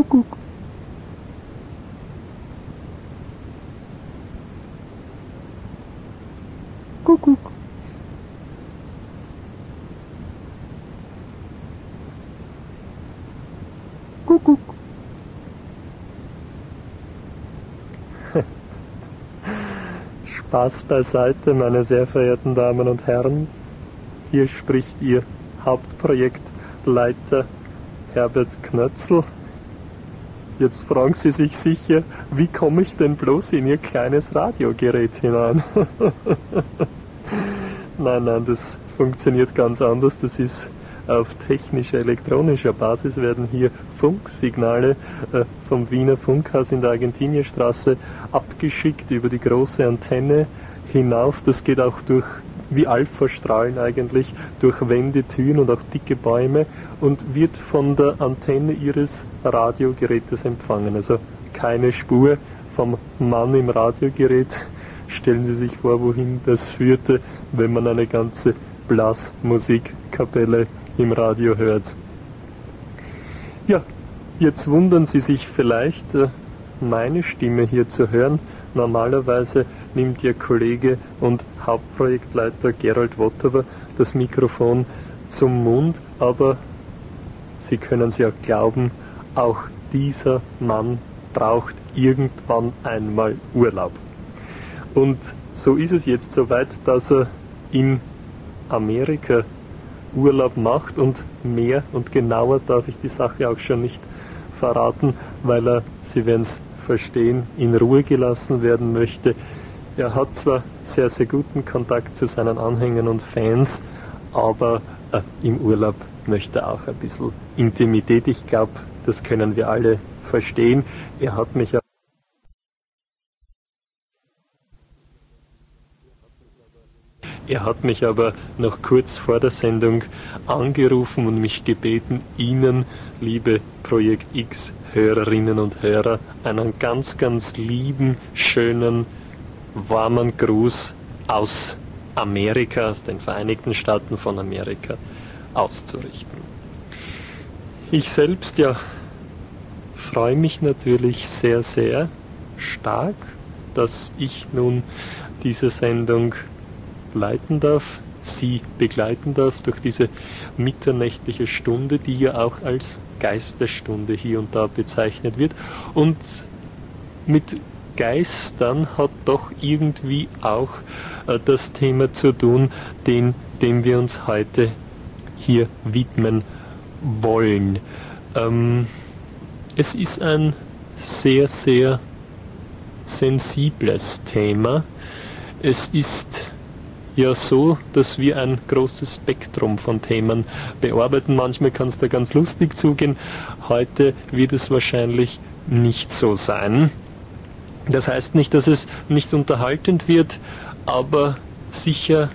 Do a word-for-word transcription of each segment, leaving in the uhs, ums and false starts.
Kuckuck. Kuckuck. Kuckuck. Spaß beiseite, meine sehr verehrten Damen und Herren. Hier spricht Ihr Hauptprojektleiter Herbert Knötzl. Jetzt fragen Sie sich sicher, wie komme ich denn bloß in Ihr kleines Radiogerät hinein? Nein, nein, das funktioniert ganz anders. Das ist auf technischer, elektronischer Basis werden hier Funksignale äh, vom Wiener Funkhaus in der Argentinierstraße abgeschickt über die große Antenne hinaus. Das geht auch durch, wie Alphastrahlen eigentlich, durch Wände, Türen und auch dicke Bäume und wird von der Antenne Ihres Radiogerätes empfangen. Also keine Spur vom Mann im Radiogerät. Stellen Sie sich vor, wohin das führte, wenn man eine ganze Blasmusikkapelle im Radio hört. Ja, jetzt wundern Sie sich vielleicht, meine Stimme hier zu hören. Normalerweise nimmt Ihr Kollege und Hauptprojektleiter Gerald Wottewer das Mikrofon zum Mund, aber Sie können es ja glauben, auch dieser Mann braucht irgendwann einmal Urlaub. Und so ist es jetzt soweit, dass er in Amerika Urlaub macht und mehr und genauer darf ich die Sache auch schon nicht verraten, weil er, Sie werden es verstehen, in Ruhe gelassen werden möchte. Er hat zwar sehr, sehr guten Kontakt zu seinen Anhängern und Fans, aber äh, im Urlaub möchte er auch ein bisschen Intimität. Ich glaube, das können wir alle verstehen. Er hat mich Er hat mich aber noch kurz vor der Sendung angerufen und mich gebeten, Ihnen, liebe Projekt X-Hörerinnen und Hörer, einen ganz, ganz lieben, schönen, warmen Gruß aus Amerika, aus den Vereinigten Staaten von Amerika, auszurichten. Ich selbst, ja, freue mich natürlich sehr, sehr stark, dass ich nun diese Sendung leiten darf, Sie begleiten darf durch diese mitternächtliche Stunde, die ja auch als Geisterstunde hier und da bezeichnet wird. Und mit Geistern hat doch irgendwie auch äh, das Thema zu tun, den, dem wir uns heute hier widmen wollen. Ähm, es ist ein sehr, sehr sensibles Thema. Es ist ja so, dass wir ein großes Spektrum von Themen bearbeiten. Manchmal kann es da ganz lustig zugehen. Heute wird es wahrscheinlich nicht so sein. Das heißt nicht, dass es nicht unterhaltend wird, aber sicher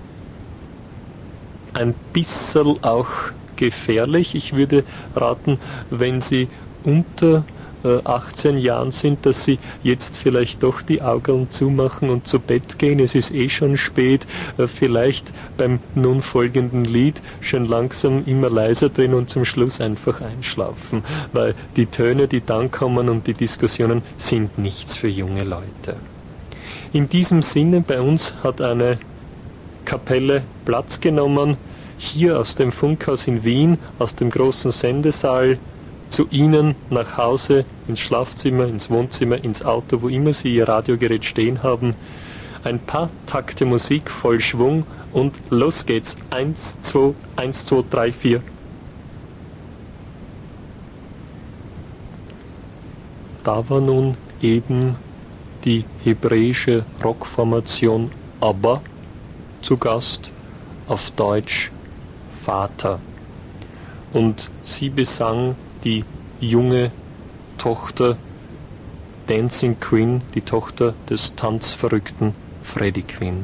ein bisschen auch gefährlich. Ich würde raten, wenn Sie unter achtzehn Jahren sind, dass Sie jetzt vielleicht doch die Augen zumachen und zu Bett gehen. Es ist eh schon spät. Vielleicht beim nun folgenden Lied schön langsam immer leiser drehen und zum Schluss einfach einschlafen, weil die Töne, die dann kommen und die Diskussionen sind nichts für junge Leute. In diesem Sinne, bei uns hat eine Kapelle Platz genommen, hier aus dem Funkhaus in Wien, aus dem großen Sendesaal, zu Ihnen nach Hause, ins Schlafzimmer, ins Wohnzimmer, ins Auto, wo immer Sie Ihr Radiogerät stehen haben. Ein paar Takte Musik voll Schwung und los geht's. Eins, zwei, eins, zwei, drei, vier. Da war nun eben die hebräische Rockformation ABBA zu Gast, auf Deutsch Vater. Und sie besang die junge Tochter Dancing Queen, die Tochter des tanzverrückten Freddie Quinn.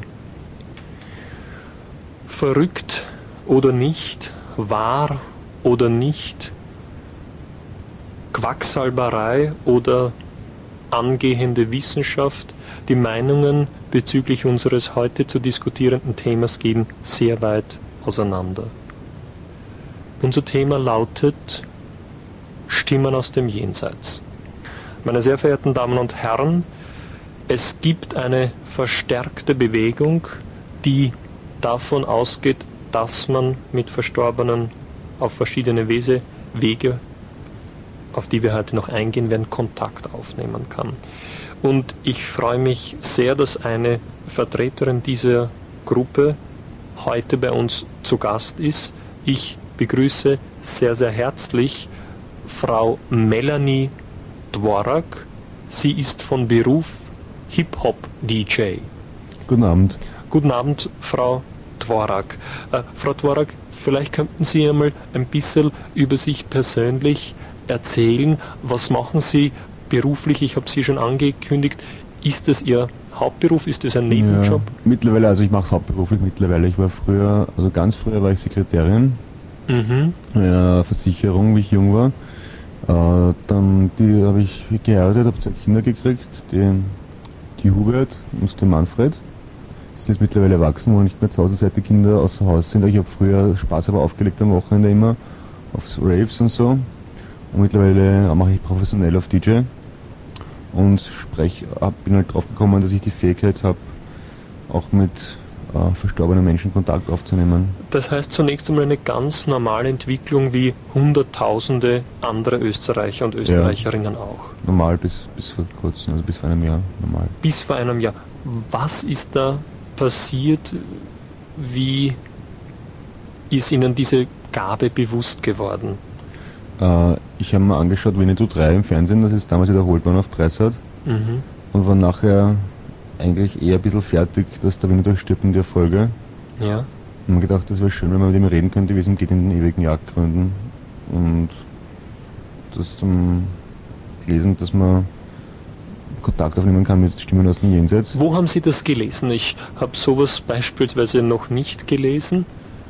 Verrückt oder nicht, wahr oder nicht, Quacksalberei oder angehende Wissenschaft, die Meinungen bezüglich unseres heute zu diskutierenden Themas gehen sehr weit auseinander. Unser Thema lautet Stimmen aus dem Jenseits. Meine sehr verehrten Damen und Herren, es gibt eine verstärkte Bewegung, die davon ausgeht, dass man mit Verstorbenen auf verschiedene Wese, Wege, auf die wir heute noch eingehen werden, Kontakt aufnehmen kann. Und ich freue mich sehr, dass eine Vertreterin dieser Gruppe heute bei uns zu Gast ist. Ich begrüße sehr, sehr herzlich Frau Melanie Dvorak. Sie ist von Beruf Hip-Hop-D J. Guten Abend. Guten Abend, Frau Dvorak. Äh, Frau Dvorak, vielleicht könnten Sie einmal ein bisschen über sich persönlich erzählen. Was machen Sie beruflich? Ich habe Sie schon angekündigt. Ist das Ihr Hauptberuf? Ist das ein Nebenjob? Ja, mittlerweile, also ich mache es hauptberuflich mittlerweile. Ich war früher, also ganz früher war ich Sekretärin Mhm. einer Versicherung, wie ich jung war. Äh, dann die habe ich geheiratet, habe zwei Kinder gekriegt, die, die Hubert und den Manfred. Die sind jetzt mittlerweile erwachsen, wo nicht mehr zu Hause, seit die Kinder außer Haus sind. Ich habe früher Spaß aber aufgelegt am Wochenende immer auf Raves und so. Und mittlerweile mache ich professionell auf D J und sprech, hab, bin halt drauf gekommen, dass ich die Fähigkeit habe, auch mit äh, verstorbenen Menschen Kontakt aufzunehmen. Das heißt zunächst einmal eine ganz normale Entwicklung wie Hunderttausende andere Österreicher und Österreicherinnen ja. auch. Normal bis, bis vor kurzem, also bis vor einem Jahr normal. Bis vor einem Jahr. Was ist da passiert? Wie ist Ihnen diese Gabe bewusst geworden? Äh, ich habe mir angeschaut Winnetou drei im Fernsehen, das ist damals wiederholt worden auf Dreisat. Mhm. Und war nachher eigentlich eher ein bisschen fertig, dass der Winnetou stirbt in der Folge. Ja. Und mir gedacht, das wäre schön, wenn man mit ihm reden könnte, wie es ihm geht in den ewigen Jagdgründen. Und das dann gelesen, dass man Kontakt aufnehmen kann mit Stimmen aus dem Jenseits. Wo haben Sie das gelesen? Ich habe sowas beispielsweise noch nicht gelesen.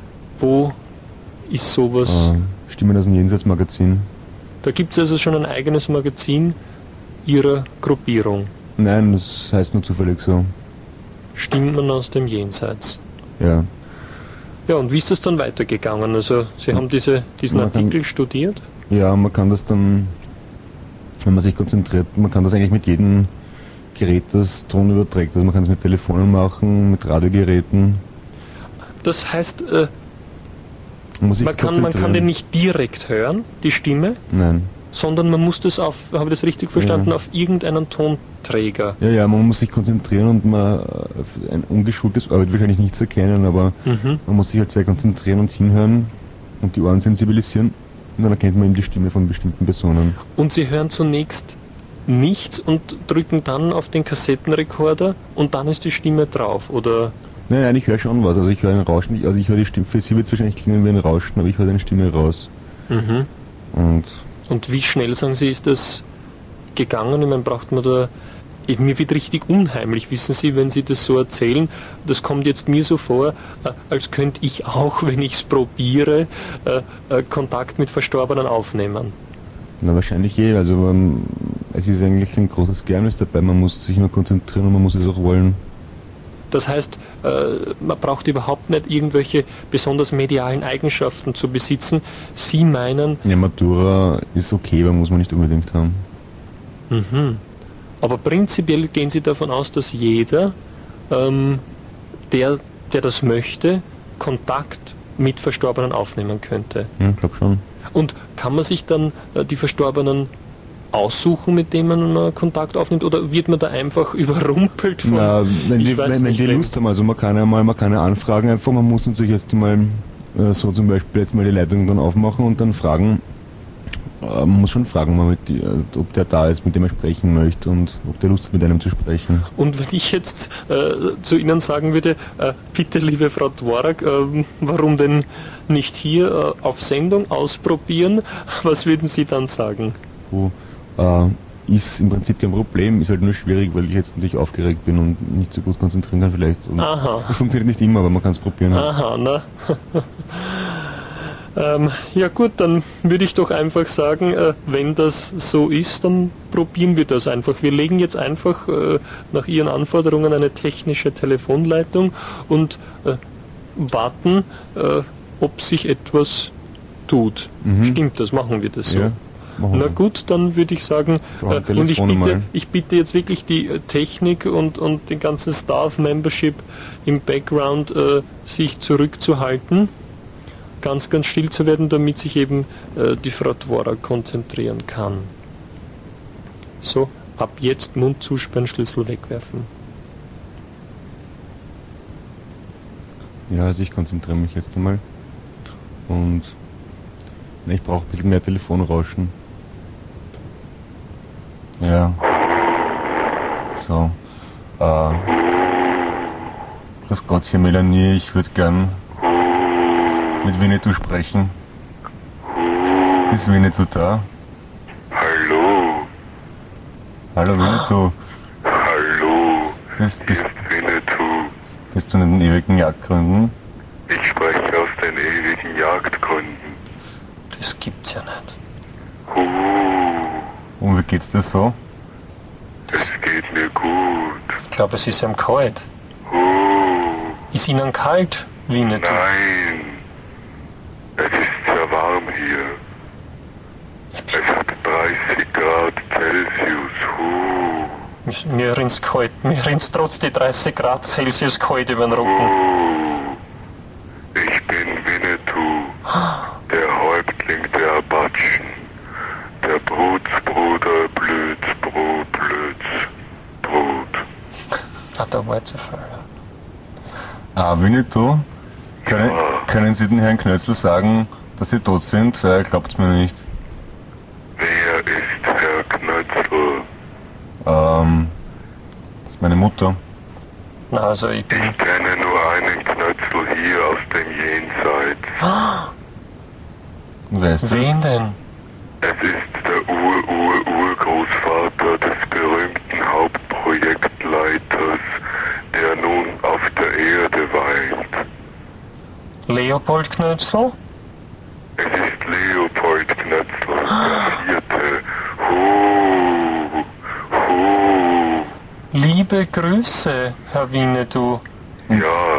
Wo ist sowas? Äh, Stimmen aus dem Jenseits Magazin. Da gibt es also schon ein eigenes Magazin Ihrer Gruppierung. Nein, das heißt nur zufällig so. Stimmen aus dem Jenseits. Ja. Ja, und wie ist das dann weitergegangen? Also Sie haben diese, diesen Man kann- Artikel studiert? Ja, man kann das dann, wenn man sich konzentriert, man kann das eigentlich mit jedem Gerät, das Ton überträgt. Also man kann es mit Telefonen machen, mit Radiogeräten. Das heißt, äh, Man, muss sich man, kann, man kann konzentrieren. den nicht direkt hören, die Stimme, Nein. sondern man muss das auf, habe ich das richtig verstanden, Ja. auf irgendeinen Tonträger. Ja, ja, man muss sich konzentrieren und man, ein ungeschultes Ohr wird wahrscheinlich nichts erkennen, aber Mhm. man muss sich halt sehr konzentrieren und hinhören und die Ohren sensibilisieren und dann erkennt man eben die Stimme von bestimmten Personen. Und Sie hören zunächst nichts und drücken dann auf den Kassettenrekorder und dann ist die Stimme drauf, oder? Nein, nein, ich höre schon was, also ich höre ein Rauschen, also ich höre die Stimme, für Sie wird es wahrscheinlich klingen wie ein Rauschen, aber ich höre eine Stimme raus. Mhm. Und Und wie schnell, sagen Sie, ist das gegangen? Ich meine, braucht man da... Ich, mir wird richtig unheimlich, wissen Sie, wenn Sie das so erzählen. Das kommt jetzt mir so vor, äh, als könnte ich auch, wenn ich es probiere, äh, äh, Kontakt mit Verstorbenen aufnehmen. na wahrscheinlich eh, also ähm, es ist eigentlich ein großes Geheimnis dabei, man muss sich nur konzentrieren und man muss es auch wollen. Das heißt, äh, man braucht überhaupt nicht irgendwelche besonders medialen Eigenschaften zu besitzen. Sie meinen, Ja, Matura ist okay, aber muss man nicht unbedingt haben. mhm. aber prinzipiell gehen Sie davon aus, dass jeder, ähm, der, der das möchte, Kontakt mit Verstorbenen aufnehmen könnte. Ja, ich glaube schon. Und kann man sich dann äh, die Verstorbenen aussuchen, mit denen man Kontakt aufnimmt, oder wird man da einfach überrumpelt von... Na, wenn die, ich weiß wenn, wenn nicht, die wem? Lust haben, also man kann ja mal, man kann ja anfragen einfach, man muss natürlich erst mal äh, so zum Beispiel jetzt mal die Leitung dann aufmachen und dann fragen, äh, man muss schon fragen, mal mit die, äh, ob der da ist, mit dem er sprechen möchte und ob der Lust hat, mit einem zu sprechen. Und wenn ich jetzt äh, zu Ihnen sagen würde, äh, bitte liebe Frau Dvorak, äh, warum denn nicht hier äh, auf Sendung ausprobieren, was würden Sie dann sagen? Wo, äh, ist im Prinzip kein Problem, ist halt nur schwierig, weil ich jetzt natürlich aufgeregt bin und nicht so gut konzentrieren kann vielleicht. Und Aha. das funktioniert nicht immer, aber man kann es probieren. Halt. Aha, na. ähm, ja gut, dann würde ich doch einfach sagen, äh, wenn das so ist, dann probieren wir das einfach. Wir legen jetzt einfach äh, nach Ihren Anforderungen eine technische Telefonleitung und äh, warten, äh, ob sich etwas tut. Mhm. Stimmt das? Machen wir das so? Ja. Machen Na wir. gut, dann würde ich sagen, Brauchen äh, und ich Telefone bitte, mal. ich bitte jetzt wirklich die äh, Technik und, und den ganzen Staff-Membership im Background äh, sich zurückzuhalten, ganz, ganz still zu werden, damit sich eben äh, die Frau Dvorak konzentrieren kann. So, ab jetzt Mund zusperren, Schlüssel wegwerfen. Ja, also ich konzentriere mich jetzt einmal. Und ne, ich brauche ein bisschen mehr Telefonrauschen. Ja. So. Äh. Grüß Gott, hier Melanie, ich würde gern mit Winnetou sprechen. Ist Winnetou da? Hallo, Hallo Winnetou. hallo, Bist, hier bist, ist Winnetou. bist du in den ewigen Jagdgründen? Ich spreche aus den ewigen Jagdgründen. Das gibt's ja nicht. Uh, Und wie geht's dir so? es geht mir gut. Ich glaube, es ist ihm kalt. Uh, Ist Ihnen kalt, Winnetou? nein, es ist sehr warm hier. Es hat dreißig Grad Celsius. Uh, Mir rinnt's kalt. Mir rinnt's trotz die dreißig Grad Celsius kalt über den Rücken. uh, ich bin Winnetou, der Häuptling der Apachen, der Brutsbruder Blödsbrot Blödsbrot. Ah, da war jetzt ein Fall. Ah, Winnetou? Können, Ja. können Sie den Herrn Knötzl sagen, dass Sie tot sind? Weil er glaubt's mir nicht. Wer ist Herr Knötzl? Ähm, das ist meine Mutter. Na, also ich bin... Ich kenne nur einen Knötzl hier aus dem Jenseits. Und wer ist das? Wen denn? Es ist der Ur-Ur-Urgroßvater des berühmten Hauptprojektleiters, der nun auf der Erde weilt. Leopold Knötzl? Es ist Leopold Knötzl, der Vierte. Hu, hu, Liebe Grüße, Herr Winnetou. ja,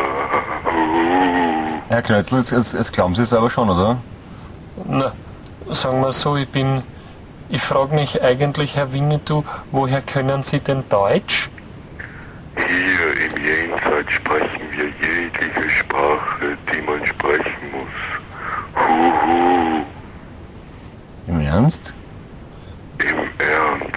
hu. Herr Knötzl, es, es, es glauben Sie es aber schon, oder? Na, sagen wir so, ich bin... Ich frage mich eigentlich, Herr Winnetou, woher können Sie denn Deutsch? Hier im Jenseits sprechen wir jegliche Sprache, die man sprechen muss. Huhu, Im Ernst? im Ernst.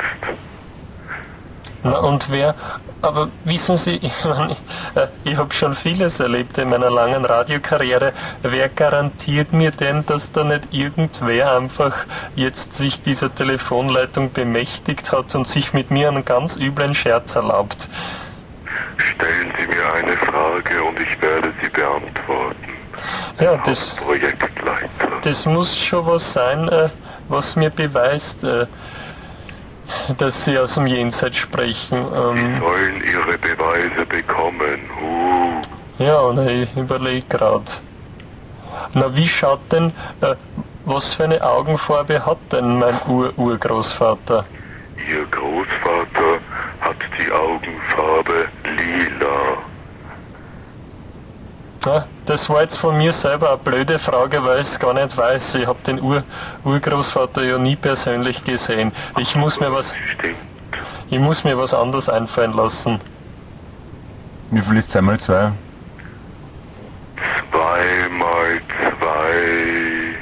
Na und wer, aber wissen Sie, ich, mein, ich, äh, ich habe schon vieles erlebt in meiner langen Radiokarriere. Wer garantiert mir denn, dass da nicht irgendwer einfach jetzt sich dieser Telefonleitung bemächtigt hat und sich mit mir einen ganz üblen Scherz erlaubt? Stellen Sie mir eine Frage und ich werde sie beantworten. Ja, das, Projektleiter. das muss schon was sein, äh, was mir beweist, äh, dass Sie aus dem Jenseits sprechen. Ähm, Sollen Ihre Beweise bekommen. Uh, ja, na, ich überlege gerade. Na, wie schaut denn, äh, was für eine Augenfarbe hat denn mein Ur-Urgroßvater? Ihr Großvater hat die Augenfarbe lila. Ja, das war jetzt von mir selber eine blöde Frage, weil ich es gar nicht weiß. Ich habe den Ur Urgroßvater ja nie persönlich gesehen. Ich muss mir was, Stimmt. ich muss mir was anderes einfallen lassen. Wie viel ist zwei mal zwei? Zwei mal zwei.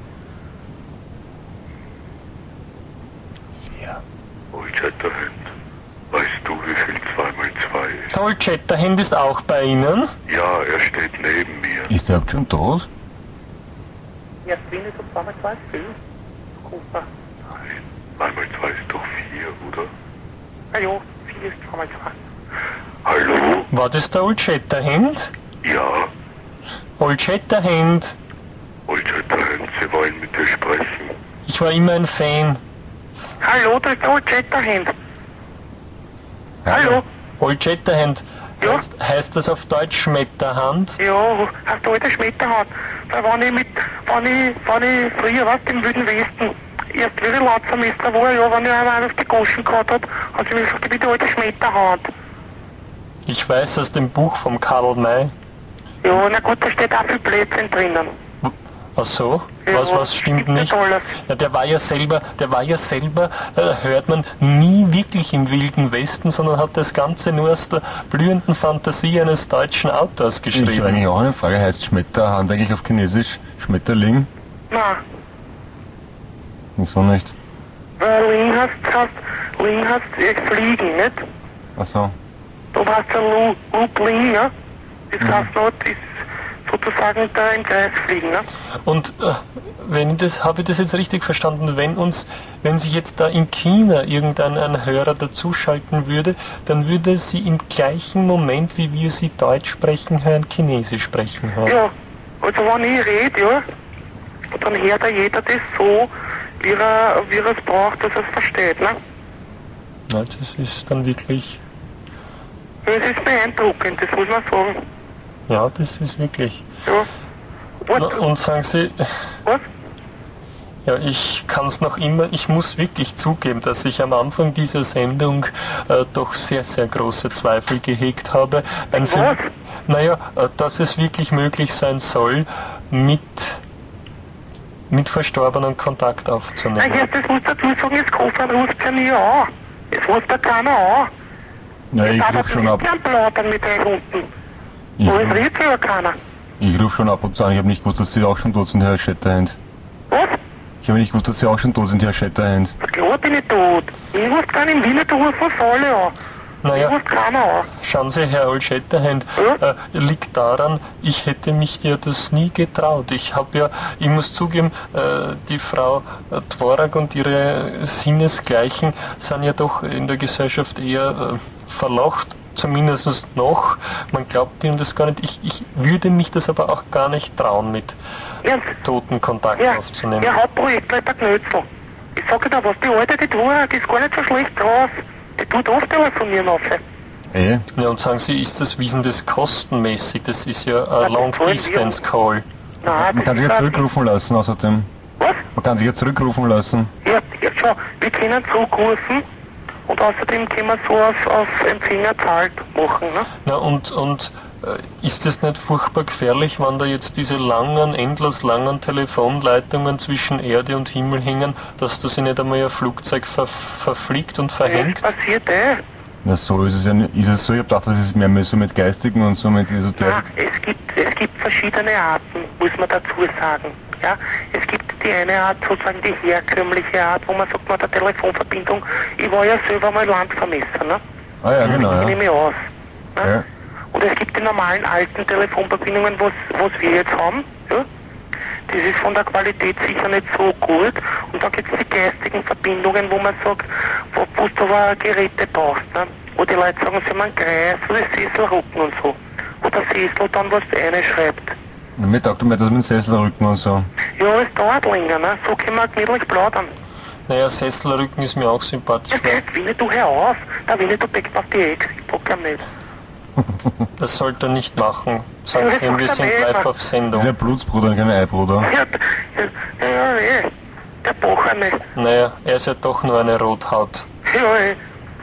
Ja. Old Shatterhand, weißt du, wie viel zwei mal zwei ist? Der Old Shatterhand ist auch bei Ihnen? Ja, er steht neben mir. Ist er überhaupt schon tot? Ja, Winnetou zwei mal zwei ist viel. Super. Nein, zwei mal zwei ist doch vier, oder? Ah ja, vier ist zwei mal zwei. Hallo? War das der Old Shatterhand? Ja, Old Shatterhand. Old Shatterhand, Sie wollen mit dir sprechen. Ich war immer ein Fan. Hallo, das ist der Old Shatterhand. Hallo? Old Shatterhand. Ja? Heißt, heißt das auf Deutsch Schmetterhand? Ja, hast du alte Schmetterhaut? Weil wenn ich mit, wenn ich, wenn ich früher was im Wilden Westen erst wieder Lautsemester war, ja, wenn ich einmal auf die Goschen gehabt hab, hat sie mir gesagt, ich bin die alte Schmetterhaut. Ich weiß aus dem Buch vom Karl May. Ja, na gut, da steht auch viel Blödsinn drinnen. Ach so? Ja, Was, was stimmt gibt's nicht? alles. Ja, der war ja selber, der war ja selber, äh, hört man, nie wirklich im Wilden Westen, sondern hat das Ganze nur aus der blühenden Fantasie eines deutschen Autors Ich habe geschrieben. eigentlich auch eine Frage, heißt Schmetterhand eigentlich auf Chinesisch Schmetterling? Nein, Wieso nicht? weil Ling heißt, heißt, Ling heißt äh, Fliegen, nicht? Ach so. Du hast ja Lu, Lu Ling, ne? Das heißt noch, das ist sozusagen da im Kreis fliegen, ne? Und äh, wenn ich das, habe ich das jetzt richtig verstanden, wenn uns, wenn sich jetzt da in China irgendein ein Hörer dazuschalten würde, dann würde sie im gleichen Moment, wie wir sie Deutsch sprechen hören, Chinesisch sprechen hören. Ja, also wenn ich rede, ja, dann hört ja jeder das so, wie er, wie er es braucht, dass er es versteht, ne? Ja, das ist dann wirklich, Ja, es ist beeindruckend, das muss man sagen. ja, das ist wirklich. Ja. Na, Was? und sagen Sie, Was? ja, ich kann es noch immer, ich muss wirklich zugeben, dass ich am Anfang dieser Sendung äh, doch sehr, sehr große Zweifel gehegt habe. Ein Was? Film, naja, äh, dass es wirklich möglich sein soll, mit, mit Verstorbenen Kontakt Na, aufzunehmen. jetzt, das muss dazu sagen, das Koffer ruft ja nie an. Es ruft ja keiner an. Ja, ich darf rufe schon ab. nicht gern plaudern mit euch unten. Ich, Aber es redet ja keiner. ich rufe schon ab und zu an. Ich habe nicht gewusst, dass Sie auch schon tot sind, Herr Shatterhand. Was? Ich habe nicht gewusst, dass Sie auch schon tot sind, Herr Shatterhand. Klar bin ich tot. Ich ruft keinen in Wien, du rufst uns alle an. Ich Naja, ruft keiner an. schauen Sie, Herr Old Shatterhand, Ja? äh, liegt daran, ich hätte mich ja das nie getraut. Ich habe ja, ich muss zugeben, äh, die Frau äh, Dvorak und ihre Sinnesgleichen sind ja doch in der Gesellschaft eher äh, verlacht, zumindest noch. Man glaubt ihnen das gar nicht. Ich, ich würde mich das aber auch gar nicht trauen, mit Ernst? Toten Kontakt Ja, aufzunehmen. der Hauptprojektleiter Knötzl. Ich sag dir was, die alte, die Dvorak ist gar nicht so schlecht draus. Die tut oft telefonieren auf. Eh? Ja, und sagen Sie, ist das, wie ist denn das kostenmäßig? Das ist ja Ja, ein das Long zahlen wir Distance Call. Nein, Man kann sich ja zurückrufen lassen, außerdem. Was? Man kann sich ja zurückrufen lassen. Ja, ja, schau, wir können zurückrufen und außerdem können wir so auf, auf Empfänger zahlt machen, ne? Na und, und äh, ist es nicht furchtbar gefährlich, wenn da jetzt diese langen, endlos langen Telefonleitungen zwischen Erde und Himmel hängen, dass da sich nicht einmal ein Flugzeug ver verfliegt und Das verhängt? passiert eh. Na so ist es ja nicht. Ist es so? Ich habe gedacht, das ist mehr so mit Geistigen und so mit Ja, Esoterik. es gibt, es gibt verschiedene Arten, muss man dazu sagen. Ja, es gibt die eine Art, sozusagen die herkömmliche Art, wo man sagt, man hat eine Telefonverbindung. Ich war ja selber mal Landvermesser, ne? Ah ja, genau, Ich ja. nehme mich aus. Ne? Ja. Und es gibt die normalen alten Telefonverbindungen, was, was wir jetzt haben. Ja? Das ist von der Qualität sicher nicht so gut. Und dann gibt es die geistigen Verbindungen, wo man sagt, wo, wo du aber Geräte brauchst. Ne? Wo die Leute sagen, sie haben einen Kreis oder Sesselrücken und so. Wo der Sessel dann was reinschreibt. Na, mir taugt mir das mit dem Sesselrücken und so. Ja, es dauert länger, ne? So können wir gemütlich plaudern. Naja, Sesselrücken ist mir auch sympathisch, Ja, weil das Winnie, du hör auf. Der Winnie, du deckst auf die Ex. Ich bock ihm nicht. das sollte er nicht machen. Sagen Ja, Sie ihm, wir das sind macht er live nicht. auf Das ist Sendung. ja Blutsbruder und kein Eibruder. Ja, ja, ja, eh. Der Bocherne. Naja, er ist ja doch nur eine Rothaut. Ja, eh.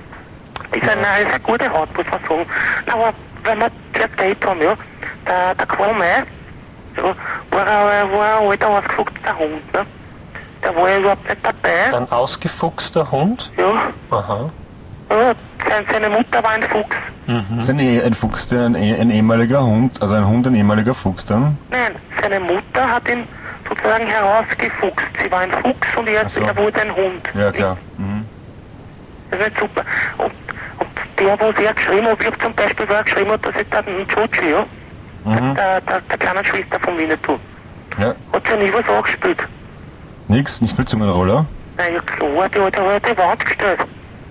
Ist eine, nein, ist eine gute Haut, muss man sagen. Aber wenn wir das Date haben, ja, der, der Karl May, ja, war, ein, war ein alter, ausgefuchster Hund, ne? Der war ja überhaupt nicht dabei. Ein ausgefuchster Hund? Ja, Aha. ja seine, seine Mutter war ein Fuchs. Mhm. Das ist ein, eh- ein Fuchs, der ein, eh- ein ehemaliger Hund, also ein Hund, ein ehemaliger Fuchs dann. Nein, seine Mutter hat ihn sozusagen herausgefuchst. Sie war ein Fuchs und er, Ach so. er wurde ein Hund. Ja, klar. Mhm. Das ist nicht super. Und, und der, wo er geschrieben hat, ich hab zum Beispiel, wo er geschrieben hat, dass ich da einen Joji, ja, Mhm. der, der, der kleinen Schwester von Winnetou, Ja. hat sie nie was angespielt. Nix, nicht mit Zungenroller. Na ja klar, die hat aber die Wand gestellt.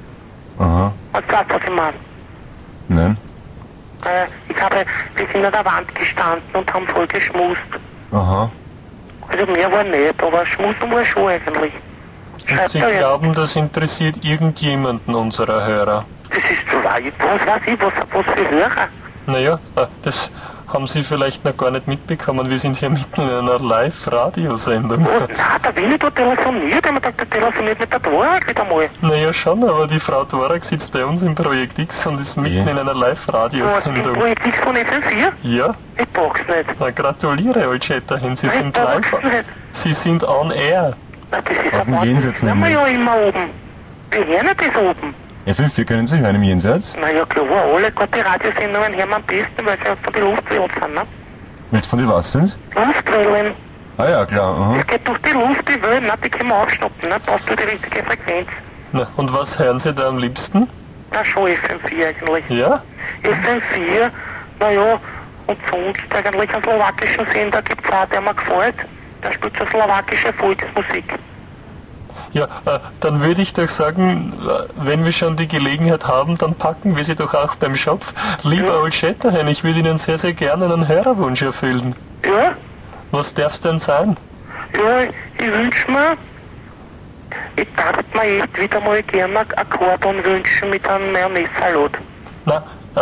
Aha. Und das, was ich meine. Nein. Äh, ich habe, wir sind an der Wand gestanden und haben voll geschmust. Aha. Also mehr war nicht, aber schmusen war schon eigentlich. Und Schreibt Sie er jetzt. glauben, das interessiert irgendjemanden unserer Hörer? Das ist zu weit. Was weiß ich, was, was für Hörer. Naja, äh, das haben Sie vielleicht noch gar nicht mitbekommen, wir sind hier mitten in einer Live-Radiosendung. Oh, nein, der Willi da telefoniert, der hat mir gedacht, der telefoniert mit der Dvorak wieder mal. Naja schon, aber die Frau Dvorak sitzt bei uns im Projekt X und ist mitten Ja. in einer Oh, im Live-Radiosendung. Projekt X von F M vier? Ja, Ich pack's nicht. na gratuliere, Old Shatterhand, Sie Nein, sind da live. pack's nicht. Sie sind on air. Na, das ist Aus dem ein Wahnsinn. Jenseits Sind wir nämlich. ja immer oben. Wir hören ja das oben. F M vier können Sie hören im Jenseits? Na ja, klar, alle, gerade die Radiosendungen hören wir am besten, weil sie von den Luftwellen sind, ne? Wenn es von die was sind? Luftwellen. Ah ja, klar. Aha. Es geht durch die Luft, die Wellen, ne? Die können wir aufschnappen, ne? Brauchst du die richtige Frequenz. Na, und was hören Sie da am liebsten? Na schon F M vier eigentlich. Ja? F M vier, naja, und sonst eigentlich einen slowakischen Sender gibt's auch, der mir gefällt. Der spielt so slowakische Volksmusik. Ja, äh, dann würde ich doch sagen, äh, wenn wir schon die Gelegenheit haben, dann packen wir sie doch auch beim Schopf. Lieber Old Shatterhand, ich würde Ihnen sehr, sehr gerne einen Hörerwunsch erfüllen. Ja? Was darf's denn sein? Ja, ich, ich wünsch mir, ich darf mir echt wieder mal gerne einen Akkordon wünschen mit einem Mayonnaise-Salat. Na,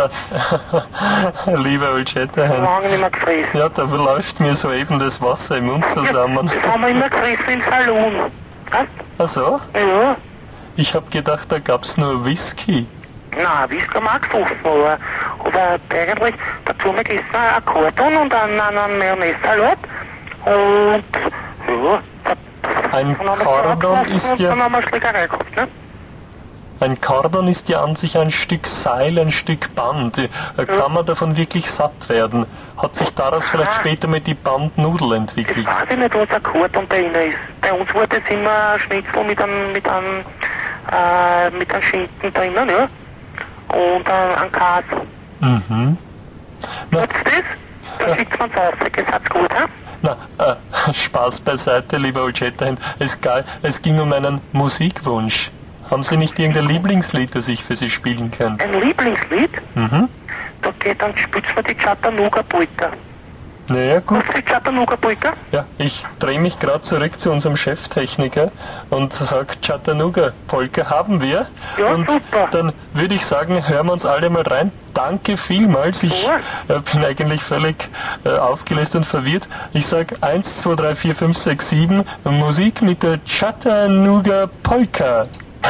äh, lieber Old Shatterhand, Lange nicht mehr gefressen. ja, da läuft mir soeben das Wasser im Mund zusammen. Das haben wir immer gefressen im Salon. Weißt? Ach so? Ja. Ich hab gedacht, da gab's nur Whisky. Nein, Whisky haben wir auch gesoffen, aber, aber eigentlich dazu haben wir gegessen einen Akkordon und einen, einen Mayonnaise-Salat. Und, ja, Ein dann haben wir Cordon gegessen ist und ja... dann haben wir eine Schlägerei gehabt, ne? Ein Cordon ist ja an sich ein Stück Seil, ein Stück Band. Äh, Kann man davon wirklich satt werden? Hat sich daraus vielleicht später mit die Bandnudel Das entwickelt? weiß ich nicht, was ein Akkordon bei Ihnen ist. Bei uns war das immer ein Schnitzel mit einem, mit einem, äh, mit einem Schinken drinnen, ja? Und äh, ein Käse. Mhm. Na, Habt ihr das? Da schickt man's auf, das hat's gut, hä? na äh, Spaß beiseite, lieber Old Shatterhand. Es, ga- es ging um einen Musikwunsch. Haben Sie nicht irgendein Lieblingslied, das ich für Sie spielen kann? Ein Lieblingslied, Mhm. da geht dann spielt's mir die Chattanooga Polka. Naja, gut. Was ist die Chattanooga Polka? Ja, ich drehe mich gerade zurück zu unserem Cheftechniker und sag, Chattanooga Polka haben wir. Ja, und super. dann würde ich sagen, hören wir uns alle mal rein. Danke vielmals. Ich Ja. äh, bin eigentlich völlig äh, aufgelöst und verwirrt. Ich sag eins, zwei, drei, vier, fünf, sechs, sieben, Musik mit der Chattanooga Polka.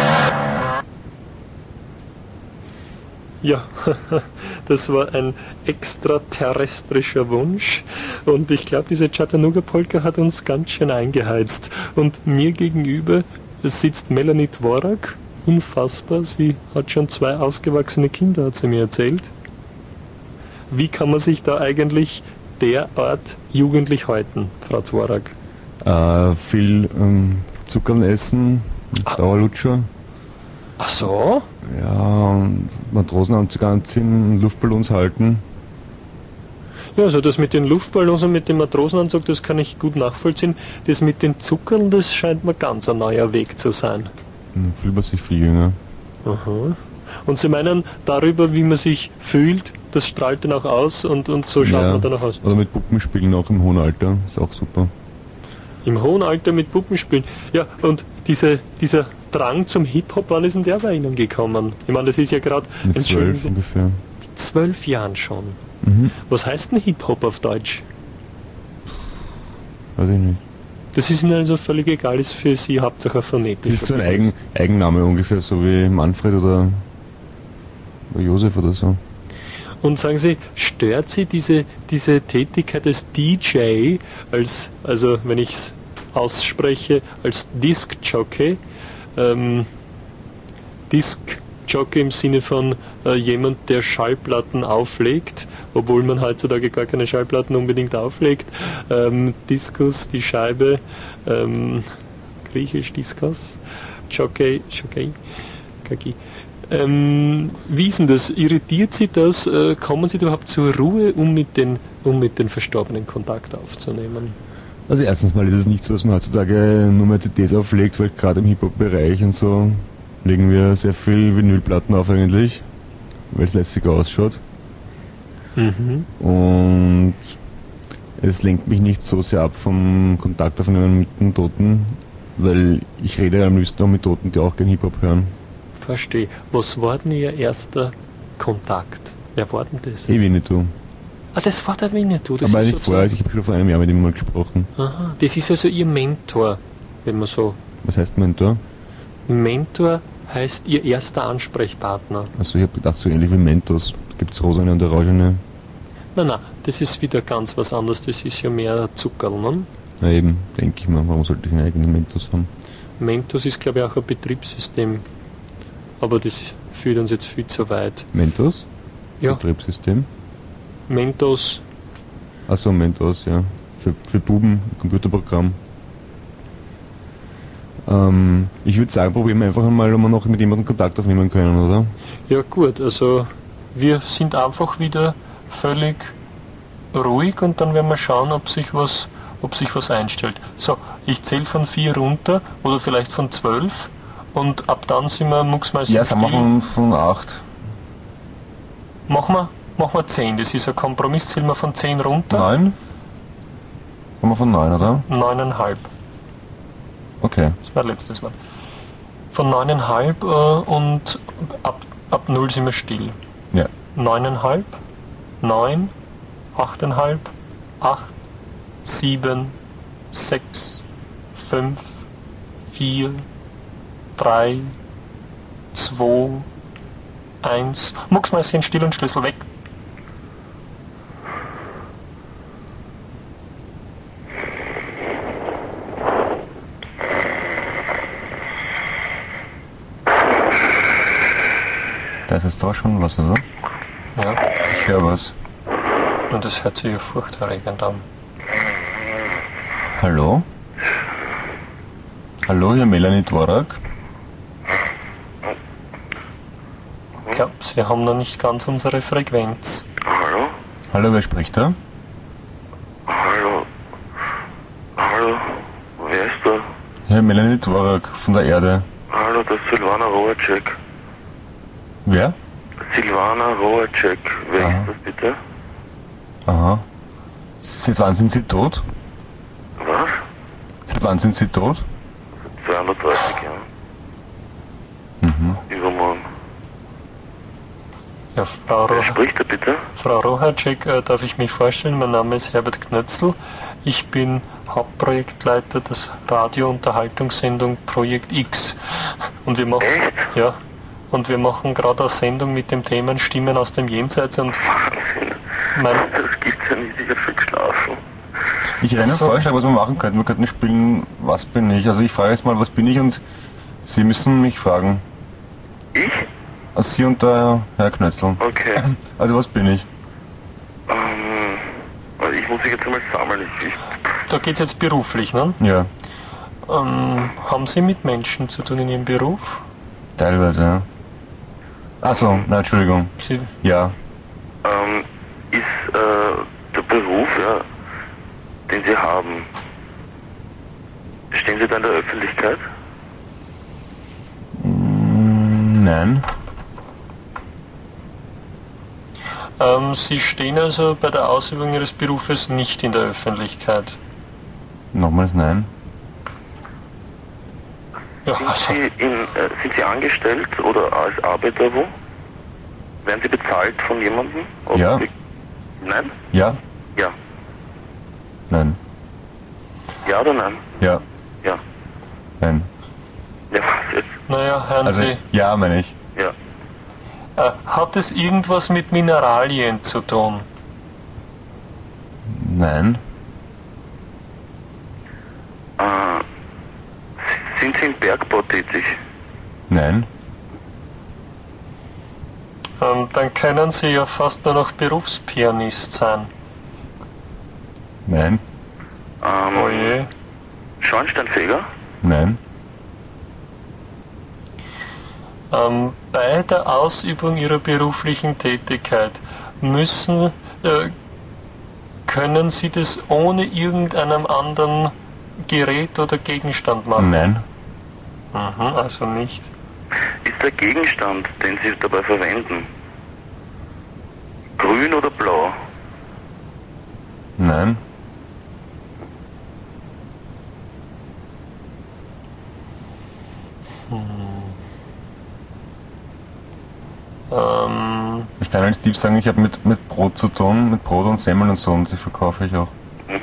Ja, das war ein extraterrestrischer Wunsch und ich glaube, diese Chattanooga Polka hat uns ganz schön eingeheizt. Und mir gegenüber sitzt Melanie Dvorak, unfassbar, sie hat schon zwei ausgewachsene Kinder, hat sie mir erzählt. Wie kann man sich da eigentlich derart jugendlich halten, Frau Dvorak? Äh, viel ähm, Zucker essen, Dauerlutscher. Ach so? Ja, und Matrosenanzug anziehen, Luftballons halten. Ja, also das mit den Luftballons und mit dem Matrosenanzug, das kann ich gut nachvollziehen. Das mit den Zuckern, das scheint mir ganz ein neuer Weg zu sein. Dann fühlt man sich viel jünger. Aha. Und Sie meinen, darüber, wie man sich fühlt, das strahlt dann auch aus und, und so schaut Ja. man dann auch aus. Oder mit Puppen spielen auch im hohen Alter, ist auch super. Im hohen Alter mit Puppen spielen. Ja, und diese, dieser Drang zum Hip-Hop, wann ist denn der bei Ihnen gekommen? Ich meine, das ist ja gerade Mit entschuldigen zwölf Sie, ungefähr. mit zwölf Jahren schon. Mhm. Was heißt denn Hip-Hop auf Deutsch? Weiß ich nicht. Das ist Ihnen also völlig egal, ist für Sie Hauptsache phonetisch. Das ist so ein Eigen, Eigenname ungefähr, so wie Manfred oder, oder Josef oder so. Und sagen Sie, stört Sie diese, diese Tätigkeit als D J, als, also wenn ich es ausspreche, als Disc-Jockey, ähm, Disc-Jockey im Sinne von äh, jemand, der Schallplatten auflegt, obwohl man heutzutage gar keine Schallplatten unbedingt auflegt. Ähm, Diskus, die Scheibe, ähm, griechisch Diskus, Jockey, Jockey, Kaki. Ähm, wie ist denn das? Irritiert Sie das? Äh, kommen Sie überhaupt zur Ruhe, um mit den, um mit den Verstorbenen Kontakt aufzunehmen? Also erstens mal ist es nicht so, dass man heutzutage nur mehr C Ds auflegt, weil gerade im Hip-Hop-Bereich und so legen wir sehr viel Vinylplatten auf eigentlich, weil es lässiger ausschaut. Mhm. Und es lenkt mich nicht so sehr ab vom Kontakt aufnehmen mit den Toten, weil ich rede am liebsten auch mit Toten, die auch gern Hip-Hop hören. Verstehe. Was war denn Ihr erster Kontakt? Wer war denn das? Eh Winnetou. Ah, das war der Winnetou. Das Aber ist nicht vorher, also ich habe schon vor einem Jahr mit ihm mal gesprochen. Aha, das ist also Ihr Mentor, wenn man so... Was heißt Mentor? Mentor heißt Ihr erster Ansprechpartner. Also ich habe gedacht, so ähnlich wie Mentos. Gibt's rosane und orangene? Nein, nein, das ist wieder ganz was anderes. Das ist ja mehr Zuckerl, ne? Na eben, denke ich mal, warum sollte ich einen eigenen Mentos haben? Mentos ist, glaube ich, auch ein Betriebssystem. Aber das führt uns jetzt viel zu weit. Mentos? Ja, Betriebssystem? Mentos, Achso, Mentos, ja. Für, für Buben, Computerprogramm. Ähm, ich würde sagen, probieren wir einfach einmal, ob wir noch mit jemandem Kontakt aufnehmen können, oder? ja gut, also wir sind einfach wieder völlig ruhig und dann werden wir schauen, ob sich was, ob sich was einstellt. So, ich zähle von vier runter oder vielleicht von zwölf und ab dann sind wir mucksmäuschen Ja, sagen wir still. von, von acht. Machen wir, machen wir zehn, das ist ein Kompromiss, zählen wir von zehn runter. Neun? Sagen wir von neun, oder? Neuneinhalb, Okay. das war letztes Mal. Von neuneinhalb äh, und ab, ab null sind wir still. Ja. Neuneinhalb, neun, achteinhalb, acht, sieben, sechs, fünf, vier, drei, zwei, eins. Mucksmäuschen still und Schlüssel weg. Da ist jetzt da schon was, oder? Ja, Ich höre was. und das hört sich ja furchterregend an. Hallo? Hallo, hier Melanie Dvorak. Ich glaube, Sie haben noch nicht ganz unsere Frequenz. Hallo? Hallo, wer spricht da? Hallo? Hallo? Wer ist da? Hier Melanie Dvorak von der Erde. Hallo, das ist Silvana Roacek. Wer? Silvana Roacek. Wer Aha. ist das bitte? Aha. Seit wann sind Sie tot? Was? Seit wann sind Sie tot? zweihundertdreißig Jahre. Mhm. Übermorgen. Ja, Frau, Wer Ro spricht da bitte? Frau Rohacek, äh, darf ich mich vorstellen? Mein Name ist Herbert Knötzl. Ich bin Hauptprojektleiter der Radio-Unterhaltungssendung Projekt X. Und wir machen, Echt? ja, und wir machen gerade eine Sendung mit dem Thema Stimmen aus dem Jenseits und Wahnsinn. mein, Das gibt's ja nicht, ich hab schon geschlafen. Ich hätte einen Ach so. Vorschlag, was wir machen könnten. Wir könnten spielen, was bin ich? Also ich frage jetzt mal, was bin ich, und Sie müssen mich fragen. Ich? Also Sie und der Herr Knötzl. Okay. Also was bin ich? Ähm, also ich muss mich jetzt einmal sammeln. Ich, ich, da geht es jetzt beruflich, ne? Ja, Ähm, haben Sie mit Menschen zu tun in Ihrem Beruf? teilweise, ja. Achso, nein, Entschuldigung. Sie, Ja. ähm, ist äh, der Beruf, ja, den Sie haben, stehen Sie da in der Öffentlichkeit? Mm, nein. ähm, Sie stehen also bei der Ausübung Ihres Berufes nicht in der Öffentlichkeit. Nochmals nein. Ja, Sind also, Sie, in, äh, sind Sie angestellt oder als Arbeiter wo? Werden Sie bezahlt von jemandem? Oder Ja. Sie- Nein? Ja? Ja. Nein. Ja oder nein? Ja. Ja. Nein. Ja, was jetzt? naja, hören Also Sie, ja, meine ich. Ja. äh, hat es irgendwas mit Mineralien zu tun? Nein. Äh, sind Sie im Bergbau tätig? Nein. Ähm, dann können Sie ja fast nur noch Berufspianist sein. Nein. Ähm, Oh je. Schornsteinfeger? Nein. Ähm, bei der Ausübung Ihrer beruflichen Tätigkeit müssen, äh, können Sie das ohne irgendeinem anderen Gerät oder Gegenstand machen? Nein. Mhm, also nicht. Ist der Gegenstand, den Sie dabei verwenden, grün oder blau? Nein. Ähm, Ich kann als Tipp sagen, ich habe mit, mit Brot zu tun, mit Brot und Semmeln und so, und die verkaufe ich auch. Mhm.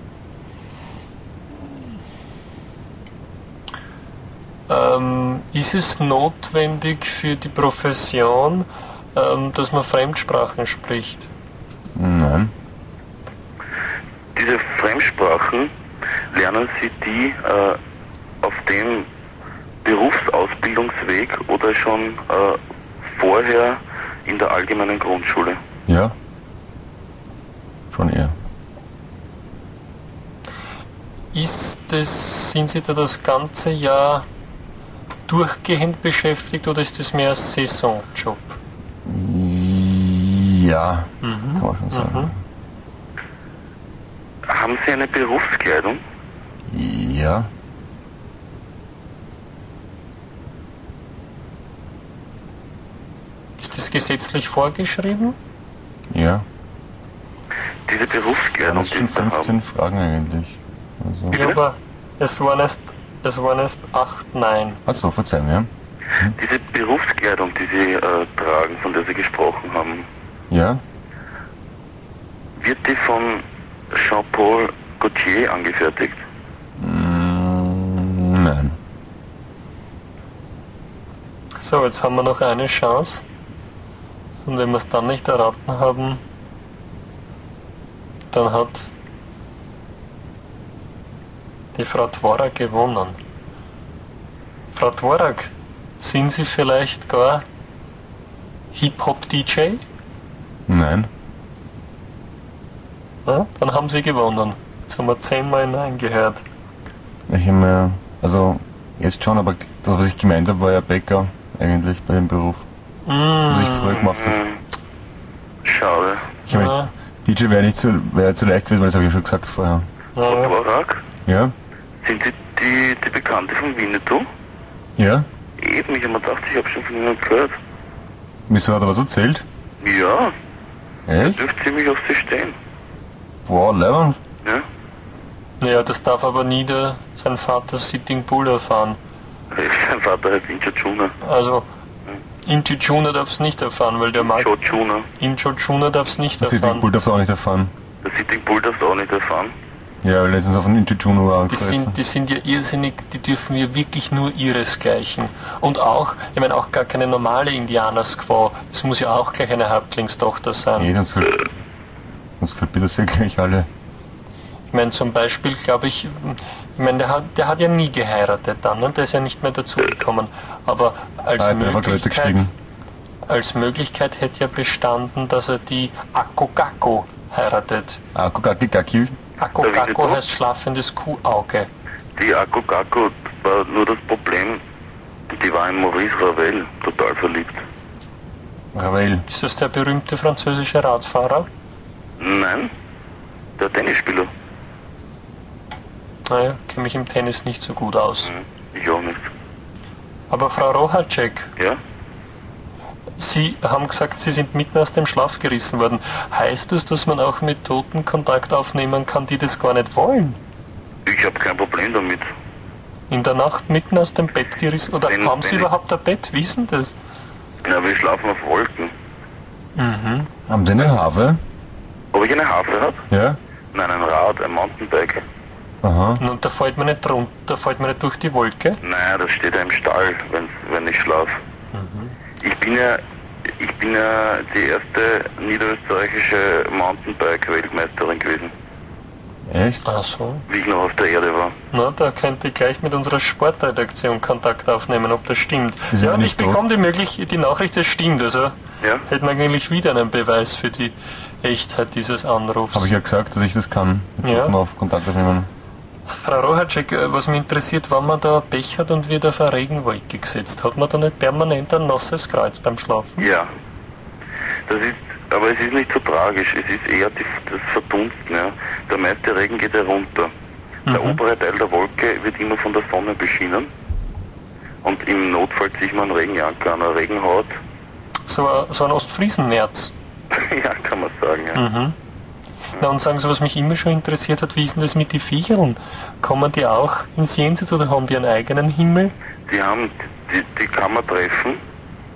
Ähm, ist es notwendig für die Profession, ähm, dass man Fremdsprachen spricht? Nein. Diese Fremdsprachen, lernen Sie die äh, auf dem Berufsausbildungsweg oder schon äh, vorher in der allgemeinen Grundschule? Ja. Schon eher. Ist es, sind Sie da das ganze Jahr durchgehend beschäftigt oder ist das mehr ein Saisonjob? Ja, Mhm. kann man schon sagen. Haben Sie eine Berufskleidung? Ja. Ist das gesetzlich vorgeschrieben? Ja. Diese Berufskleidung, Das sind die schon Sie fünfzehn haben, Fragen eigentlich. Also. Ja, aber es waren erst, es waren erst acht, nein. Achso, Verzeihung, ja. diese Berufskleidung, die Sie äh, tragen, von der Sie gesprochen haben, Ja. wird die von Jean-Paul Gaultier angefertigt? Mm, nein. So, jetzt haben wir noch eine Chance. Und wenn wir es dann nicht erraten haben, dann hat die Frau Dvorak gewonnen. Frau Dvorak, sind Sie vielleicht gar Hip-Hop-D J? Nein. Ja, dann haben Sie gewonnen. Jetzt haben wir zehnmal Nein gehört. Ich habe mir, also jetzt schon, aber das, was ich gemeint habe, war ja Bäcker eigentlich bei dem Beruf, was ich früher gemacht habe. Hm, schade. Ich meine, Ja, D J wäre nicht so, wäre zu leicht gewesen, weil das habe ich schon gesagt vorher. Frau ja. Dvorak, Ja? sind Sie die, die Bekannte von Winnetou? Ja? Eben, ich habe mir gedacht, ich habe schon von Ihnen gehört. Wieso hat er was erzählt? Ja, Echt? dürfte ziemlich auf Sie stehen. Wow, leibend. Ja? Ja, das darf aber nie der, sein Vater Sitting Bull erfahren. Sein Vater heißt Incho Juna. Also, Incho Juna darf es nicht erfahren, weil der mag. Joe Juna. Incho Juna darf es nicht Das Sitting erfahren. Bull darfst du auch nicht erfahren. Der Sitting Bull darfst du auch nicht erfahren. Ja, weil letztens auf einen Inchichuno war Die angefressen. sind, die sind ja irrsinnig, die dürfen ja wirklich nur ihresgleichen. Und auch, ich meine, auch gar keine normale Indianer-Squaw. Es muss ja auch gleich eine Halblingstochter sein. Nee, dann soll, dann soll bitte sehr gleich alle. Ich meine, zum Beispiel, glaube ich, ich meine, der hat, der hat ja nie geheiratet dann, ne? Der ist ja nicht mehr dazugekommen. Aber als Ah, er hat einfach Leute Möglichkeit, geschrieben. als Möglichkeit hätte ja bestanden, dass er die Akogako heiratet. Ah, Kukaki Kaki. Akogako heißt schlafendes Kuhauge. Die Akugako war nur das Problem, die war in Maurice Ravel total verliebt. Ravel. Ist das der berühmte französische Radfahrer? Nein, der Tennisspieler. Naja, kenne mich im Tennis nicht so gut aus. Hm, ich auch nicht. Aber Frau Rohacek, Ja? Sie haben gesagt, Sie sind mitten aus dem Schlaf gerissen worden. Heißt das, dass man auch mit Toten Kontakt aufnehmen kann, die das gar nicht wollen? Ich habe kein Problem damit. In der Nacht mitten aus dem Bett gerissen? Oder Wenn- haben Sie wenn ich- überhaupt ein Bett? Wissen das? Ja, wir schlafen auf Wolken. Mhm. Haben Sie eine Harfe? Ob ich eine Harfe habe? Ja? Nein, ein Rad, ein Mountainbike. Aha. Und da fällt man nicht runter, da fällt man nicht durch die Wolke? Nein, das steht ja im Stall, wenn, wenn ich schlafe. Ich bin ja, ich bin ja die erste niederösterreichische Mountainbike-Weltmeisterin gewesen, Echt? Ach so. wie ich noch auf der Erde war. Na, da könnte ich gleich mit unserer Sportredaktion Kontakt aufnehmen, ob das stimmt. Die sind Ja, und ich nicht tot. bekomme die, möglich die Nachricht, es stimmt. Also Ja? hätten wir eigentlich wieder einen Beweis für die Echtheit dieses Anrufs. Habe ich ja gesagt, dass ich das kann. Mit Ja. Toten auf Kontakt aufnehmen. Frau Rohacek, äh, was mich interessiert, wenn man da Pech hat und wird auf eine Regenwolke gesetzt, hat man da nicht permanent ein nasses Kreuz beim Schlafen? Ja. Das ist, aber es ist nicht so tragisch, es ist eher die, das Verdunsten. Ja. Der meiste Regen geht herunter. Der Mhm. obere Teil der Wolke wird immer von der Sonne beschienen. Und im Notfall zieht man einen Regenjanker an, eine Regenhaut. So, ein- so ein Ostfriesennerz. Ja, kann man sagen, ja. Mhm. Na, und sagen Sie, was mich immer schon interessiert hat, wie ist denn das mit den Viechern? Kommen die auch ins Jenseits oder haben die einen eigenen Himmel? Die haben, die, die kann man treffen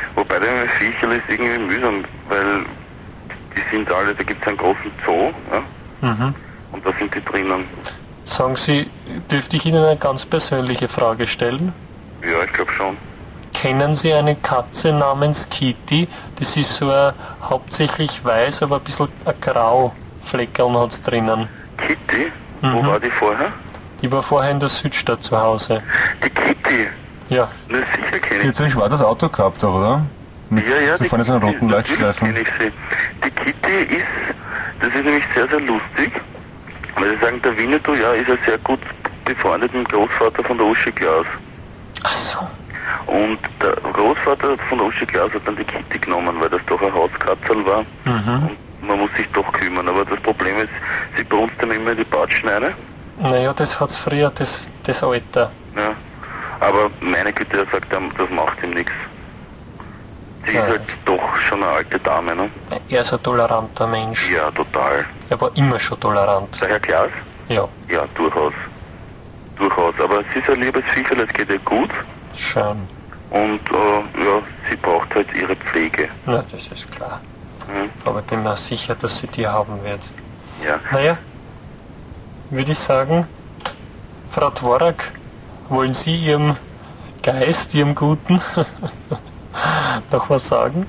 Wobei der Viecherl ist irgendwie mühsam, weil die sind alle, da gibt es einen großen Zoo, ja? Mhm. Und da sind die drinnen. Sagen Sie, dürfte ich Ihnen eine ganz persönliche Frage stellen? Ja, ich glaube schon. Kennen Sie eine Katze namens Kitty? Das ist so ein hauptsächlich weiß, aber ein bisschen ein grau Fleckerln hat es drinnen. Kitty? Wo Mhm. war die vorher? Die war vorher in der Südstadt zu Hause. Die Kitty? Ja. Na sicher Die kenne hat ich. so ein schwarzes Auto gehabt, oder? Mit, Ja, ja, so die vorne so einen roten natürlich Leuchtstreifen. kenne ich sie. Die Kitty ist, das ist nämlich sehr, sehr lustig, weil sie sagen, der Winnetou, ja, ist ja sehr gut befreundet mit dem Großvater von der Uschi Glas. Ach so. Und der Großvater von der Uschi Glas hat dann die Kitty genommen, weil das doch ein Hauskatzel war. Mhm. Und man muss sich doch kümmern. Aber das Problem ist, sie brunst dann immer in die Batschen rein. Naja, das hat's früher, das, das Alter. Ja. Aber meine Güte, er sagt, das macht ihm nichts. Sie Ja. ist halt doch schon eine alte Dame, ne? Er ist ein toleranter Mensch. Ja, total. Er war immer schon tolerant. Der Herr Glas? Ja, Ja, durchaus. Durchaus. Aber sie ist ein liebes Viecherl, es geht ihr gut. schön. Und äh, ja, sie braucht halt ihre Pflege. Na, das ist klar. Hm? Aber ich bin mir sicher, dass sie die haben wird. Ja. Naja, würde ich sagen, Frau Dvorak, wollen Sie Ihrem Geist, Ihrem Guten, noch was sagen?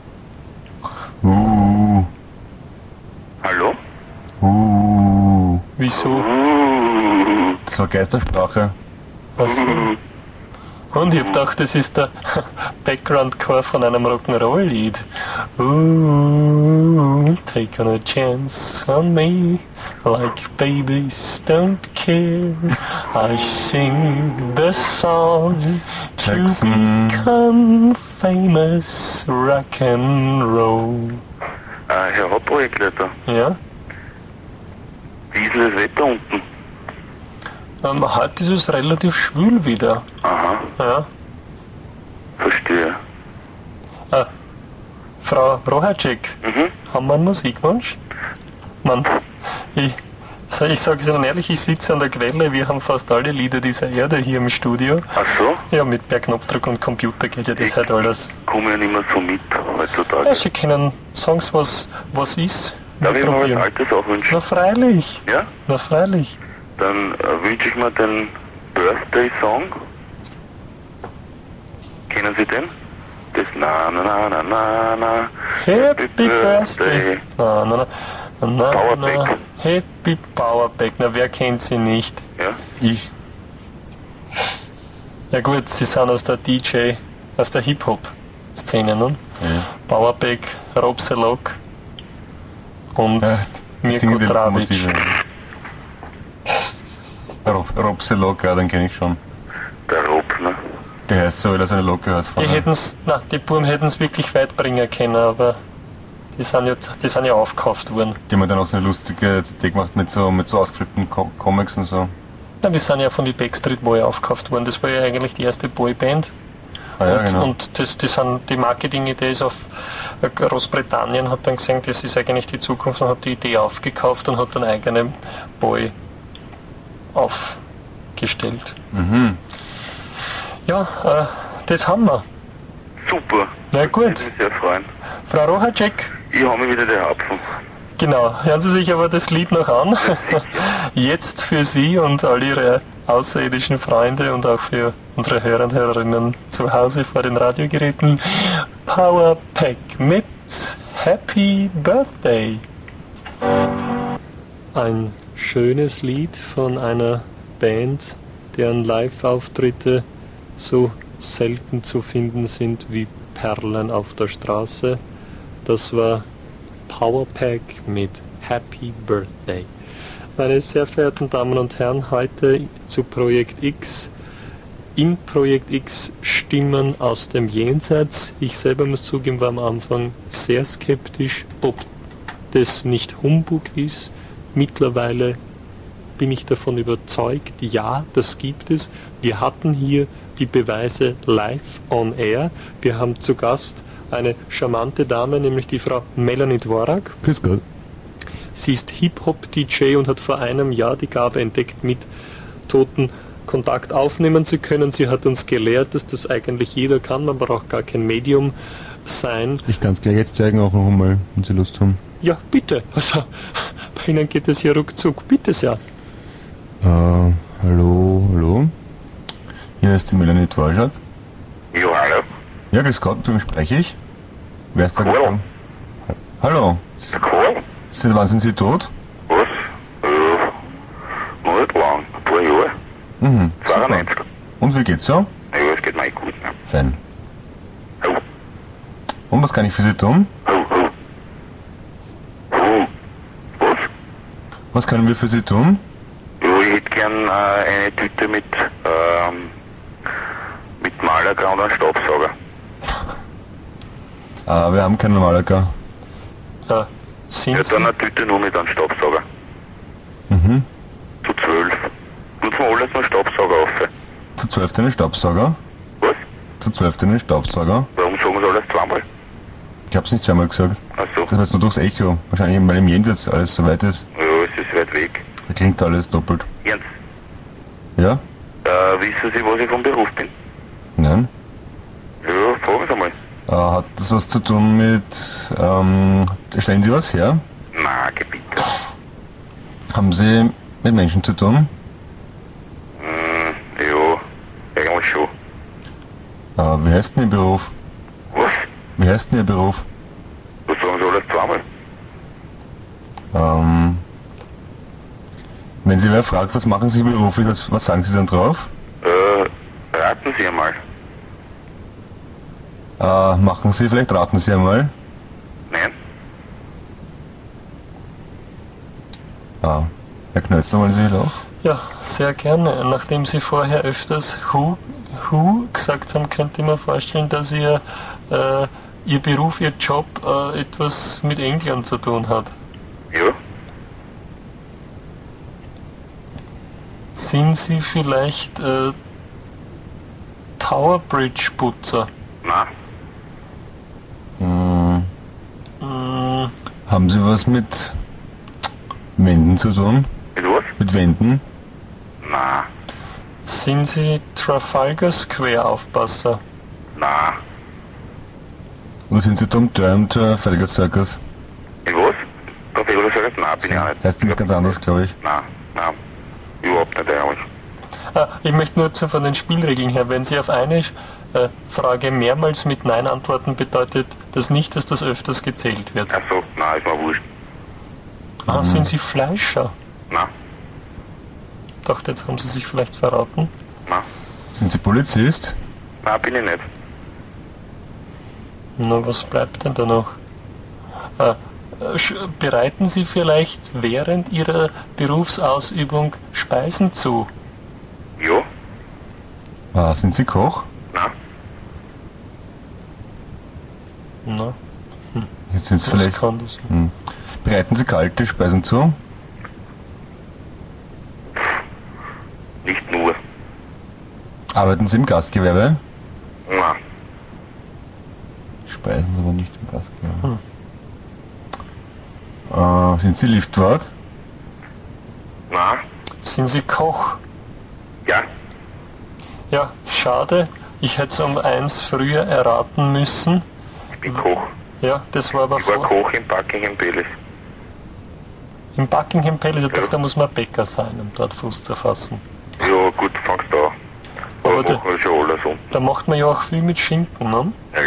Uh, Hallo? uh, Wieso? Uh, das war Geistersprache. Was? Und ich hab gedacht, das ist der Background-Chor von einem Rock'n'Roll-Lied. Ooh, take on a chance on me, like babies don't care. I sing the song to Jackson. become famous Rock'n'Roll. äh, Herr Hauptprojektleiter, Ja? wie ist denn das Wetter unten? Ähm, heute ist es relativ schwül wieder. Aha, Ja. verstehe. Äh, Frau Rohacek, Mhm. haben wir einen Musikwunsch? Mann, ich, so, ich sage es Ihnen ehrlich, ich sitze an der Quelle, wir haben fast alle Lieder dieser Erde hier im Studio. Ach so? Ja, mit per Knopfdruck und Computer geht ja das halt alles. Komme ja nicht mehr so mit heutzutage. Ja, Sie kennen Songs, was, was ist. Darf Wir ich mal was probieren. Altes auch wünschen? Na freilich, Ja? na freilich. Dann äh, wünsche ich mir den Birthday Song. Kennen Sie den? Das Na na na na na na. Happy Birthday. Na, na, na, na, na, Powerback. na. Happy Powerback, na wer kennt sie nicht? Ja? Ich. Ja gut, sie sind aus der D J, aus der Hip-Hop-Szene, ne? Ja. Powerback, Rob Selok und Ja, Mirko singen die Dravic. Lokomotive. Rob, Rob Selok, ja, den kenne ich schon. Der Rob, ne? Der heißt so, weil er seine Locke hat. Die vorne. hätten's, na, die Buben hätten's wirklich weit bringen können, aber die sind jetzt, die sind ja aufgekauft worden. Die haben dann auch so eine lustige C D gemacht mit so, mit so ausgeflippten Co Comics und so. Na, die sind ja von die Backstreet Boy aufgekauft worden. Das war ja eigentlich die erste Boyband. Ah ja, und genau. und das, die, sind, die Marketing-Idee ist auf äh, Großbritannien, hat dann gesehen, das ist eigentlich die Zukunft und hat die Idee aufgekauft und hat dann eigene Boy aufgestellt. Mhm. Ja, äh, das haben wir. Super. Na Würde gut, mich sehr freuen. Frau Rohacek, Ich hau mir wieder die Hapfen. genau, hören Sie sich aber das Lied noch an. Jetzt für Sie und all Ihre außerirdischen Freunde und auch für unsere Hörer und Hörerinnen zu Hause vor den Radiogeräten. Powerpack mit Happy Birthday. Ein schönes Lied von einer Band, deren Live-Auftritte so selten zu finden sind wie Perlen auf der Straße. Das war Powerpack mit Happy Birthday. Meine sehr verehrten Damen und Herren, heute zu Projekt X. Im Projekt X Stimmen aus dem Jenseits. Ich selber muss zugeben, war am Anfang sehr skeptisch, ob das nicht Humbug ist. Mittlerweile bin ich davon überzeugt, ja, das gibt es. Wir hatten hier die Beweise live on air. Wir haben zu Gast eine charmante Dame, nämlich die Frau Melanie Dvorak. Grüß Gott. Sie ist Hip-Hop-D J und hat vor einem Jahr die Gabe entdeckt, mit toten Kontakt aufnehmen zu können. Sie hat uns gelehrt, dass das eigentlich jeder kann, man braucht gar kein Medium sein. Ich kann es gleich jetzt zeigen, auch noch einmal, wenn Sie Lust haben. Ja, bitte. Also, bei Ihnen geht es ja ruckzuck. Bitte sehr. Äh, hallo, hallo. Hier ist die Melanie Dvorak. Ja, hallo. Ja, grüß Gott, mit wem spreche ich? Wer ist da Hallo. gekommen? Hallo. Der Karl? Seit wann sind Sie tot? Was? Ja, noch nicht lang. Ein paar Jahre. Mhm. super. zweiundneunzig. Und wie geht's so? Ja, es geht mir echt gut. Ne? Fein. Oh, Und was kann ich für Sie tun? oh, oh. Oh. Was? Was können wir für Sie tun? Ja, ich hätte gern äh, eine Tüte mit, ähm, mit Malaga und einem Staubsauger. Ah, wir haben keinen Malaga. Äh, sind Ja, Sie... dann eine Tüte nur mit einem Staubsauger. Mhm. Zu zwölf. Tut mir alles nur Staubsauger auf. Zu zwölf einen Staubsauger? Was? Zu zwölf einen Staubsauger? Warum sagen sie alles zweimal? Ich hab's nicht zweimal gesagt. Ach so. Das heißt nur durchs Echo. Wahrscheinlich, weil im Jenseits alles so weit ist. Ja, es ist weit weg. Da klingt alles doppelt. Ernst? Ja? Äh, wissen Sie, was ich vom Beruf bin? Nein? Ja, fragen Sie mal. Äh, hat das was zu tun mit, ähm, stellen Sie was her? Na, Gebiete. Haben Sie mit Menschen zu tun? Hm, ja, eigentlich schon. Äh, wie heißt denn Ihr Beruf? Was? Wie heißt denn Ihr Beruf? Was sagen Sie alles zweimal? Ähm, wenn Sie wer fragt, was machen Sie beruflich, was, was sagen Sie dann drauf? Äh, raten Sie einmal. Äh, machen Sie, vielleicht raten Sie einmal. Nein? Ah, Herr Knötzler, wollen Sie doch? Ja, sehr gerne. Nachdem Sie vorher öfters Who, Who gesagt haben, könnte ich mir vorstellen, dass Ihr, äh, Ihr Beruf, Ihr Job äh, etwas mit England zu tun hat. Ja? Sind Sie vielleicht äh, Tower Bridge Putzer? Nein? Hm, Mm, haben Sie was mit Wänden zu tun? Mit was? Mit Wänden? Nein. sind Sie Trafalgar Square Aufpasser? Nein. Oder sind Sie Tom Dörr im Trafalgar Circus? Mit was? Darf ich oder sagen? Nein, bin ich auch nicht. Heißt nämlich ganz anders, glaube ich. Nein, nein. Überhaupt nicht eigentlich. Ah, ich möchte nur zu, von den Spielregeln her, wenn Sie auf eine äh, Frage mehrmals mit Nein antworten, bedeutet das nicht, dass das öfters gezählt wird. Ach so, nein, ist mir wurscht. Ah, sind Sie Fleischer? Nein, Ich dachte, jetzt haben Sie sich vielleicht verraten. nein. Sind Sie Polizist? Nein, bin ich nicht. Na, was bleibt denn da noch? Ah, äh, sch- bereiten Sie vielleicht während Ihrer Berufsausübung Speisen zu? Ja? Ah, sind Sie Koch? Nein. Na, Jetzt sind Sie was vielleicht. kann das? Hm. Bereiten Sie kalte Speisen zu? Nicht nur. Arbeiten Sie im Gastgewerbe? Nein. Speisen aber nicht im Gastgewerbe. Äh, sind Sie Liftwart? Nein. Sind Sie Koch? Ja. Ja, schade. Ich hätte es um eins früher erraten müssen. Ich bin Koch. Ja, das war aber Ich war vor, Koch im Buckingham Palace. im Buckingham Palace. Ich dachte, Ja. da muss man Bäcker sein, um dort Fuß zu fassen. Ja, gut, fangst du an. Aber Aber der- machen wir schon alles um. Da macht man ja auch viel mit Schinken, ne? Ja,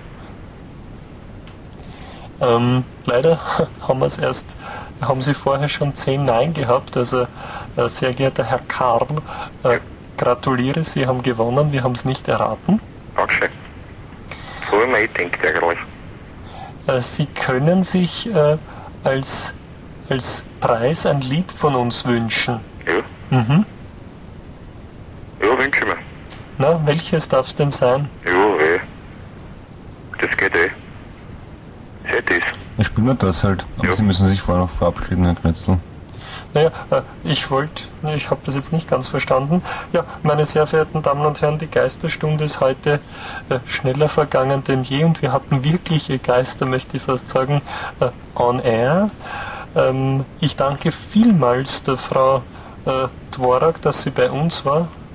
ja. Ähm, leider haben wir es erst, haben Sie vorher schon zehn Nein gehabt. Also, äh, sehr geehrter Herr Karl, äh, gratuliere, Sie haben gewonnen. Wir haben es nicht erraten. Dankeschön. So habe ich mir eh gedacht eigentlich. Äh, Sie können sich äh, als, als Preis ein Lied von uns wünschen. Ja. Mhm. Ja, wünsche ich mir. Na, welches darf es denn sein? Ja, eh. Das geht eh. Seht das. Dann spielen wir das halt. Aber Ja. Sie müssen sich vorher noch verabschieden, Herr Knötzl. Naja, äh, ich wollte, ich habe das jetzt nicht ganz verstanden. Ja, meine sehr verehrten Damen und Herren, die Geisterstunde ist heute äh, schneller vergangen denn je und wir hatten wirkliche Geister, möchte ich fast sagen, äh, on air. Ähm, ich danke vielmals der Frau äh, Dvorak, dass sie bei uns war.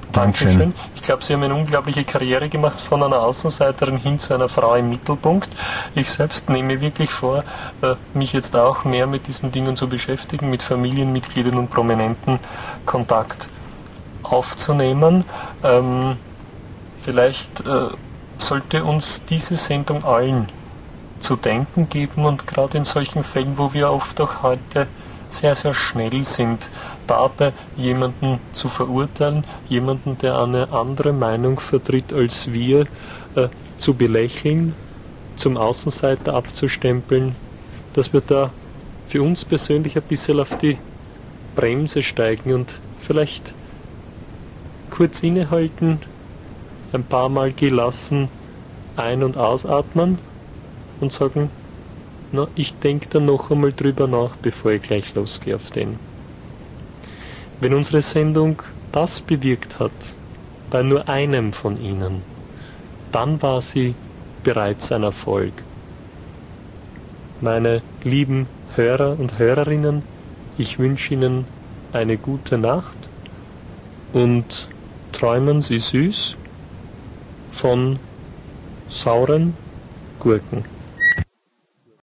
Dankeschön. Ich glaube, Sie haben eine unglaubliche Karriere gemacht, von einer Außenseiterin hin zu einer Frau im Mittelpunkt. Ich selbst nehme wirklich vor, mich jetzt auch mehr mit diesen Dingen zu beschäftigen, mit Familienmitgliedern und Prominenten Kontakt aufzunehmen. Ähm, vielleicht äh, sollte uns diese Sendung allen zu denken geben, und gerade in solchen Fällen, wo wir oft auch heute sehr, sehr schnell sind, dabei jemanden zu verurteilen, jemanden, der eine andere Meinung vertritt als wir, äh, zu belächeln, zum Außenseiter abzustempeln, dass wir da für uns persönlich ein bisschen auf die Bremse steigen und vielleicht kurz innehalten, ein paar Mal gelassen ein- und ausatmen und sagen, na, ich denke da noch einmal drüber nach, bevor ich gleich losgehe auf den. Wenn unsere Sendung das bewirkt hat, bei nur einem von Ihnen, dann war sie bereits ein Erfolg. Meine lieben Hörer und Hörerinnen, ich wünsche Ihnen eine gute Nacht und träumen Sie süß von sauren Gurken.